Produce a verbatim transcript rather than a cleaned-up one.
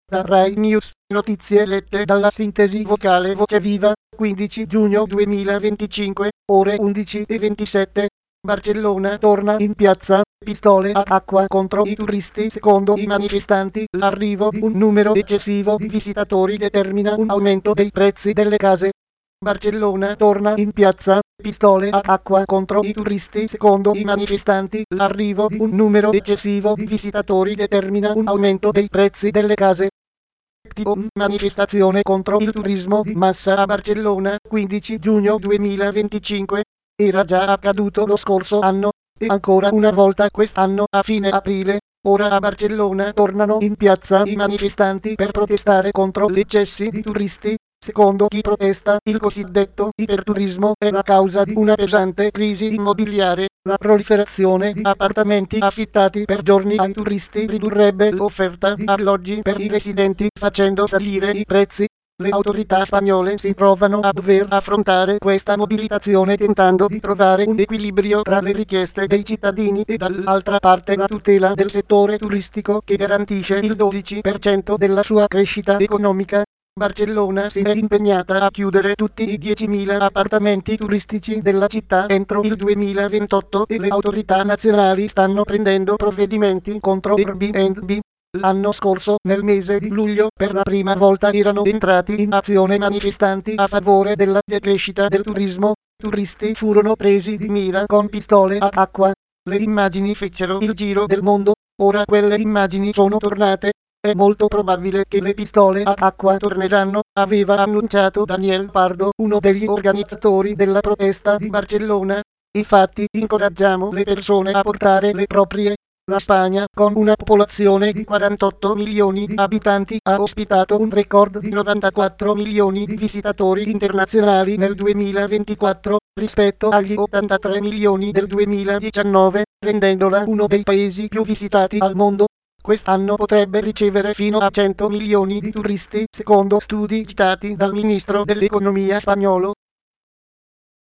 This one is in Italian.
Da Rai News, notizie lette dalla sintesi vocale Voce Viva, quindici giugno duemilaventicinque, ore undici e ventisette. Barcellona torna in piazza, pistole ad acqua contro i turisti. Secondo i manifestanti, l'arrivo di un numero eccessivo di visitatori determina un aumento dei prezzi delle case. Barcellona torna in piazza, pistole ad acqua contro i turisti. Secondo i manifestanti, l'arrivo di un numero eccessivo di visitatori determina un aumento dei prezzi delle case. Manifestazione contro il turismo di massa a Barcellona, quindici giugno duemilaventicinque. Era già accaduto lo scorso anno, e ancora una volta quest'anno a fine aprile. Ora a Barcellona tornano in piazza i manifestanti per protestare contro gli eccessi di turisti. Secondo chi protesta, il cosiddetto iperturismo è la causa di una pesante crisi immobiliare. La proliferazione di appartamenti affittati per giorni ai turisti ridurrebbe l'offerta di alloggi per i residenti, facendo salire i prezzi. Le autorità spagnole si trovano a dover affrontare questa mobilitazione tentando di trovare un equilibrio tra le richieste dei cittadini e dall'altra parte la tutela del settore turistico che garantisce il dodici per cento della sua crescita economica. Barcellona si è impegnata a chiudere tutti i diecimila appartamenti turistici della città entro il duemilaventotto e le autorità nazionali stanno prendendo provvedimenti contro Airbnb. L'anno scorso, nel mese di luglio, per la prima volta erano entrati in azione manifestanti a favore della decrescita del turismo. Turisti furono presi di mira con pistole ad acqua. Le immagini fecero il giro del mondo. Ora quelle immagini sono tornate. È molto probabile che le pistole ad acqua torneranno, aveva annunciato Daniel Pardo, uno degli organizzatori della protesta di Barcellona. Infatti, incoraggiamo le persone a portare le proprie. La Spagna, con una popolazione di quarantotto milioni di abitanti, ha ospitato un record di novantaquattro milioni di visitatori internazionali nel duemilaventiquattro, rispetto agli ottantatré milioni del duemiladiciannove, rendendola uno dei paesi più visitati al mondo. Quest'anno potrebbe ricevere fino a cento milioni di turisti, secondo studi citati dal ministro dell'economia spagnolo.